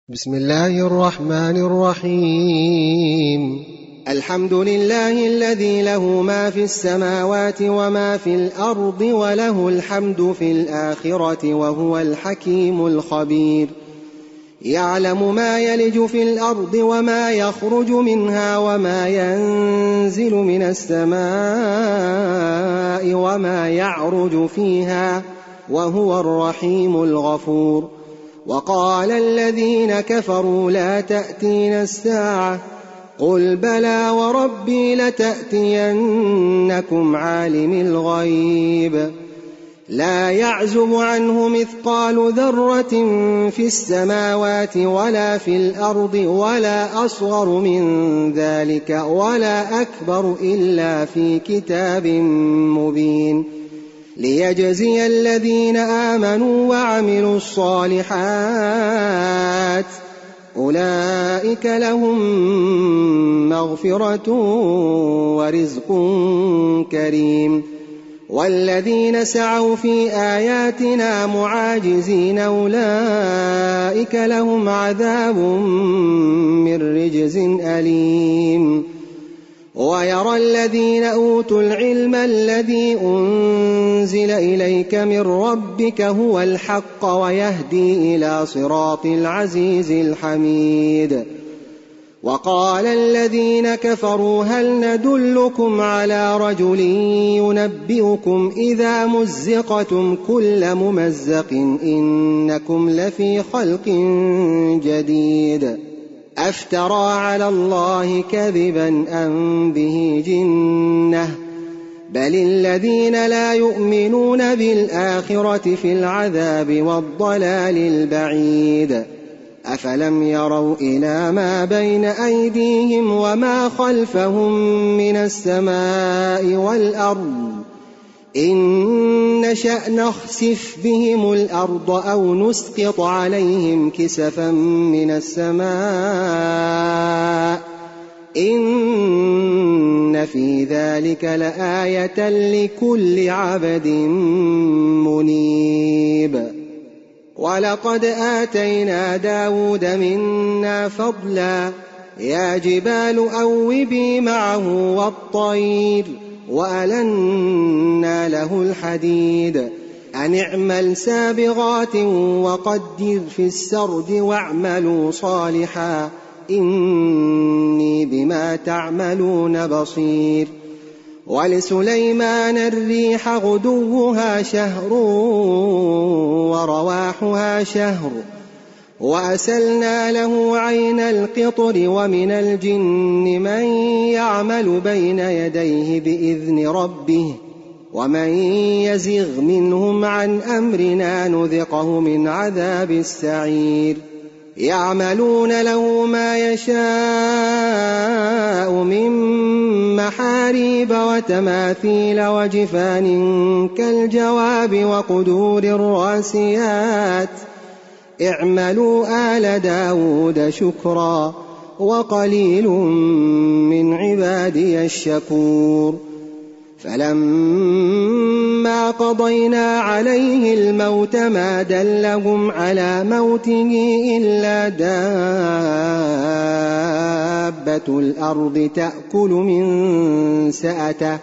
بسم الله الرحمن الرحيم. الحمد لله الذي له ما في السماوات وما في الأرض وله الحمد في الآخرة وهو الحكيم الخبير. يعلم ما يلج في الأرض وما يخرج منها وما ينزل من السماء وما يعرج فيها وهو الرحيم الغفور. وقال الذين كفروا لا تأتينا الساعة قل بلى وربي لتأتينكم عالم الغيب لا يعزب عنه مثقال ذرة في السماوات ولا في الأرض ولا أصغر من ذلك ولا أكبر إلا في كتاب مبين ليجزي الذين آمنوا وعملوا الصالحات أولئك لهم مغفرة ورزق كريم. والذين سعوا في آياتنا معاجزين أولئك لهم عذاب من رجز أليم. ويرى الذين أوتوا العلم الذي أنزل إليك من ربك هو الحق ويهدي إلى صراط العزيز الحميد. وقال الذين كفروا هل ندلكم على رجل ينبئكم إذا مزقتم كل ممزق إنكم لفي خلق جديد أفترى على الله كذبا أم به جنة بل الذين لا يؤمنون بالآخرة في العذاب والضلال البعيد. أفلم يروا إلى ما بين أيديهم وما خلفهم من السماء والأرض إن نشأ نخسف بهم الأرض أو نسقط عليهم كسفا من السماء إن في ذلك لآية لكل عبد منيب. ولقد آتينا داود منا فضلا يا جبال أوبي معه والطير وألنا له الحديد أن اعمل سابغات وقدر في السرد واعملوا صالحا إني بما تعملون بصير. ولسليمان الريح غدوها شهر ورواحها شهر وأسلنا له عين القطر ومن الجن من يعمل بين يديه بإذن ربه ومن يزغ منهم عن أمرنا نذقه من عذاب السعير. يعملون له ما يشاء من محاريب وتماثيل وجفان كالجواب وقدور الراسيات اعملوا آل داود شكرا وقليل من عبادي الشكور. فلما قضينا عليه الموت ما دلهم على موته إلا دابة الأرض تأكل من سأته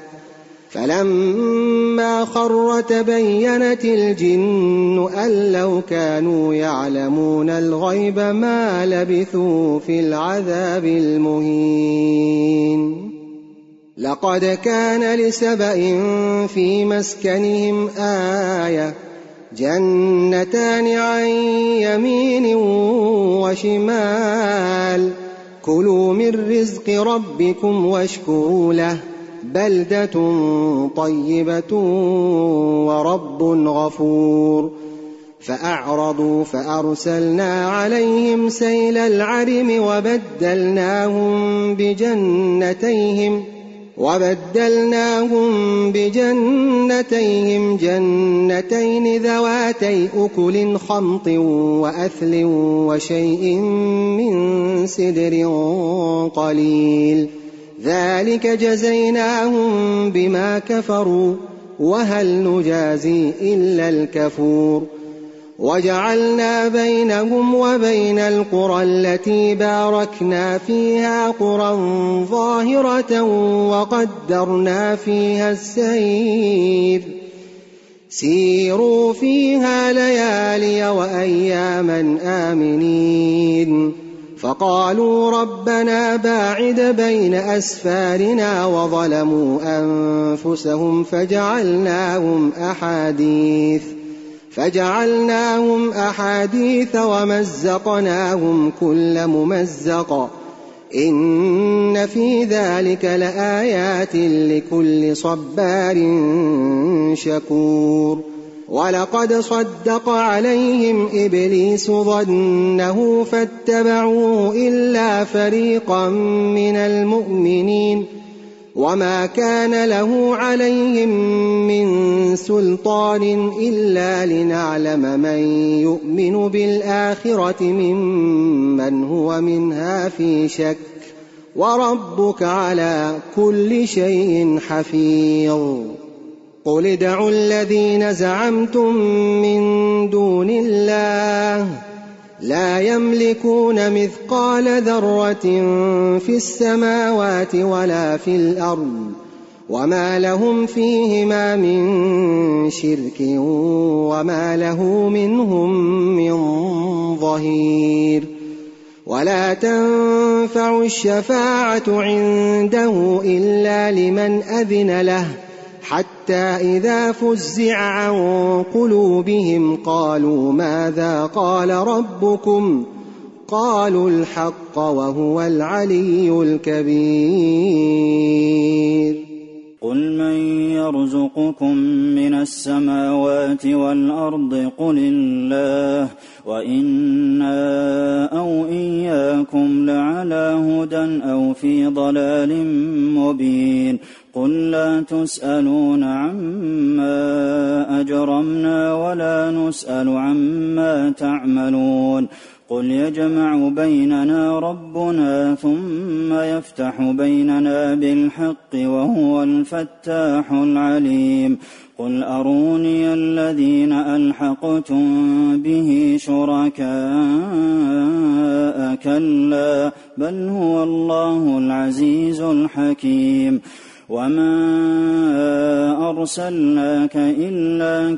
فلما خر تبينت الجن أن لو كانوا يعلمون الغيب ما لبثوا في العذاب المهين. لقد كان لسبأ في مسكنهم آية جنتان عن يمين وشمال كلوا من رزق ربكم واشكروا له بلدة طيبة ورب غفور. فأعرضوا فأرسلنا عليهم سيل العرم وبدلناهم بجنتيهم جنتين ذواتي أكل خمط وأثل وشيء من سدر قليل ذلك جزيناهم بما كفروا وهل نجازي إلا الكفور. وجعلنا بينهم وبين القرى التي باركنا فيها قرى ظاهرة وقدرنا فيها السير سيروا فيها ليالي وأياما آمنين فقالوا ربنا باعد بين أسفارنا وظلموا أنفسهم فجعلناهم أحاديث ومزقناهم كل ممزق إن في ذلك لآيات لكل صبار شكور ولقد صدق عليهم إبليس ظنه فاتبعوه إلا فريقا من المؤمنين وما كان له عليهم من سلطان إلا لنعلم من يؤمن بالآخرة ممن هو منها في شك وربك على كل شيء حفيظ قل ادعوا الذين زعمتم من دون الله لا يملكون مثقال ذرة في السماوات ولا في الأرض وما لهم فيهما من شرك وما له منهم من ظهير ولا تنفع الشفاعة عنده إلا لمن أذن له حتى إذا فزع عن قلوبهم قالوا ماذا قال ربكم قالوا الحق وهو العلي الكبير قل من يرزقكم من السماوات والأرض قل الله وإنا أو إياكم لعلى هدى أو في ضلال مبين قل لا تسألون عما أجرمنا ولا نسأل عما تعملون قل يجمع بيننا ربنا ثم يفتح بيننا بالحق وهو الفتاح العليم قل أروني الذين ألحقتم به شركاء كلا بل هو الله العزيز الحكيم وما أرسلناك إلا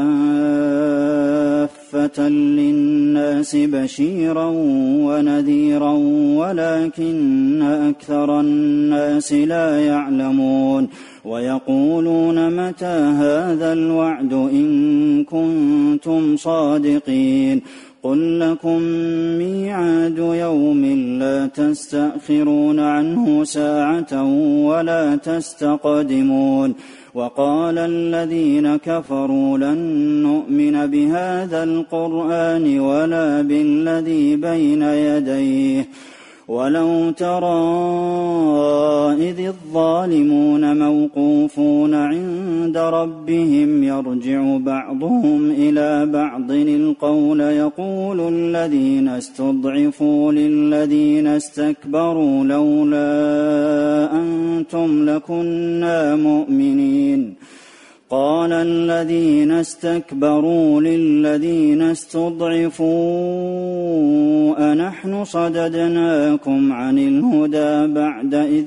كافة للناس بشيرا ونذيرا ولكن أكثر الناس لا يعلمون ويقولون متى هذا الوعد إن كنتم صادقين قل لكم ميعاد يوم لا تستأخرون عنه ساعة ولا تستقدمون وقال الذين كفروا لن نؤمن بهذا القرآن ولا بالذي بين يديه ولو ترى إذ الظالمون موقوفون عند ربهم يرجع بعضهم إلى بعض القول يقول الذين استضعفوا للذين استكبروا لولا أنتم لكنا مؤمنين قال الذين استكبروا للذين استضعفوا أنحن صددناكم عن الهدى بعد إذ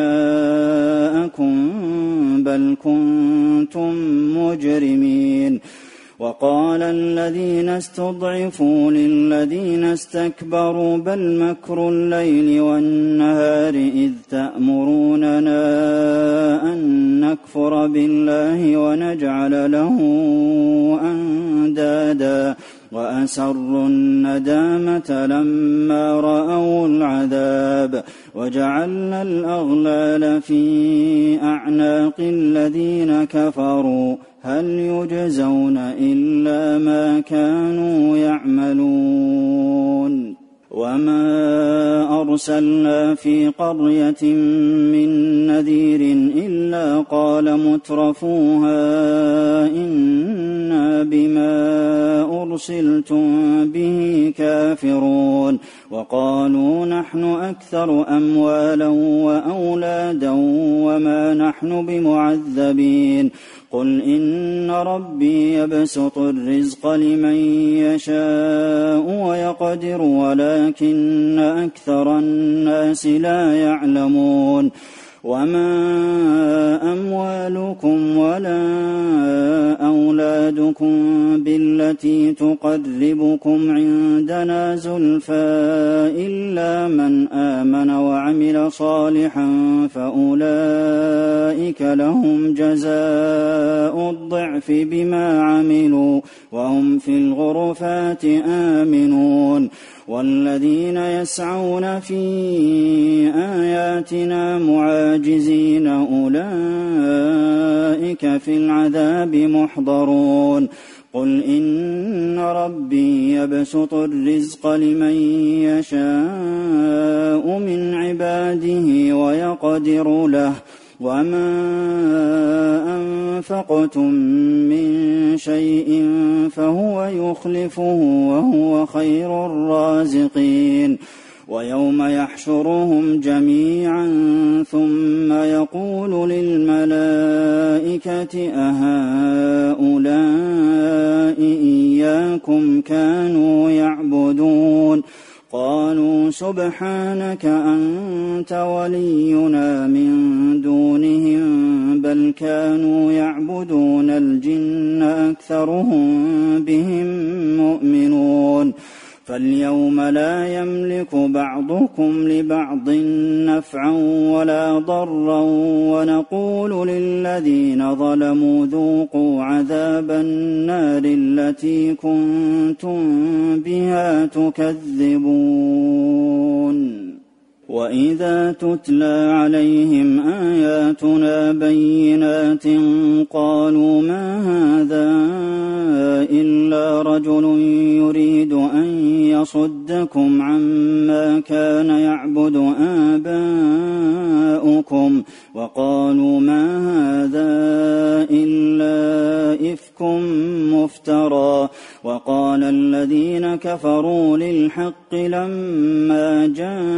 جاءكم بل كنتم مجرمين وقال الذين استضعفوا للذين استكبروا بل مكر الليل والنهار إذ تأمروننا أن نكفر بالله ونجعل له أندادا وأسروا الندامة لما رأوا العذاب وجعلنا الأغلال في أعناق الذين كفروا هل يجزون إلا ما كانوا يعملون وما أرسلنا في قرية من نذير إلا قال مترفوها إنا بما أرسلتم به كافرون وقالوا نحن أكثر أموالا وأولادا وما نحن بمعذبين قل إن ربي يبسط الرزق لمن يشاء ويقدر ولكن أكثر الناس لا يعلمون وما أموالكم ولا أولادكم بالتي تقربكم عندنا زلفى إلا من آمن وعمل صالحا فأولئك لهم جزاء الضعف بما عملوا وهم في الغرفات آمنون والذين يسعون في آياتنا معاجزين أولئك في العذاب محضرون قل إن ربي يبسط الرزق لمن يشاء من عباده ويقدر له وما أنفقتم من شيء فهو يخلفه وهو خير الرازقين ويوم يحشرهم جميعا ثم يقول للملائكة أهؤلاء إياكم كانوا يعبدون قالوا سبحانك أنت ولينا من دونهم بل كانوا يعبدون الجن أكثرهم بهم مؤمنون فاليوم لا يملك بعضكم لبعض نفعا ولا ضرا ونقول للذين ظلموا ذوقوا عذاب النار التي كنتم بها تكذبون وإذا تتلى عليهم آياتنا بينات قالوا ما هذا إلا رجل يريد أن يصدكم عما كان يعبد آباؤكم وقالوا ما هذا إلا إفك مفترى وقال الذين كفروا للحق لما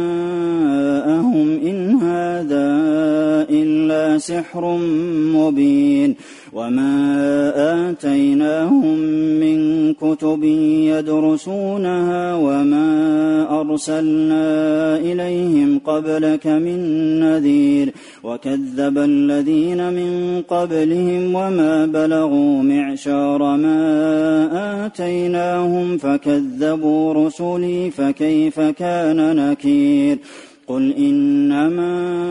جاءهم إن هذا إلا سحر مبين وما آتيناهم من كتب يدرسونها وما أرسلنا إليهم قبلك من نذير وكذب الذين من قبلهم وما بلغوا معشار ما آتيناهم فكذبوا رسلي فكيف كان نكير قل إنما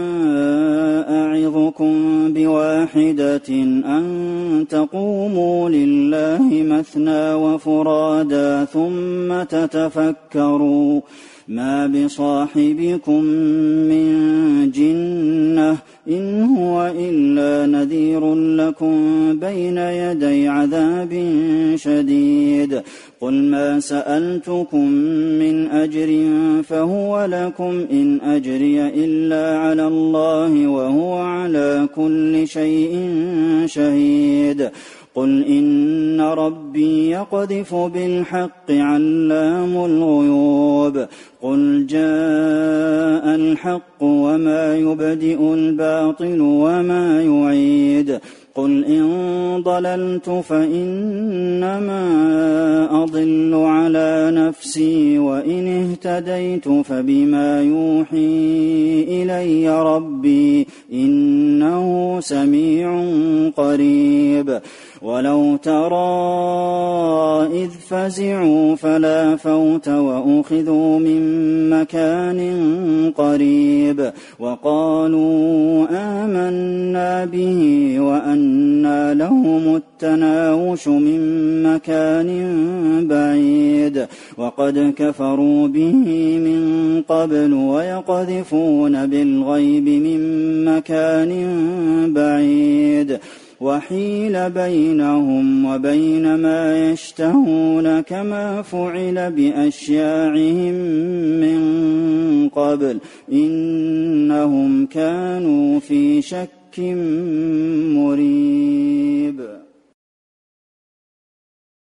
أعظكم بواحدة أن تقوموا لله مثنى وفرادا ثم تتفكروا ما بصاحبكم من جنة إن هو إلا نذير لكم بين يدي عذاب شديد قل ما سألتكم من أجر فهو لكم إن أجري إلا على الله وهو على كل شيء شهيد قل إن ربي يقذف بالحق علام الغيوب قل جاء الحق وما يبدئ الباطل وما يعيد قل إن ضللت فإنما أضل على نفسي وإن اهتديت فبما يوحي إلي ربي إنه سميع قريب ولو ترى إذ فزعوا فلا فوت وأخذوا من مكان قريب وقالوا آمنا به وأنى لهم التناوش من مكان بعيد وقد كفروا به من قبل ويقذفون بالغيب من مكان بعيد وحيل بينهم وبين ما يشتهون كما فعل بأشياعهم من قبل إنهم كانوا في شك مريب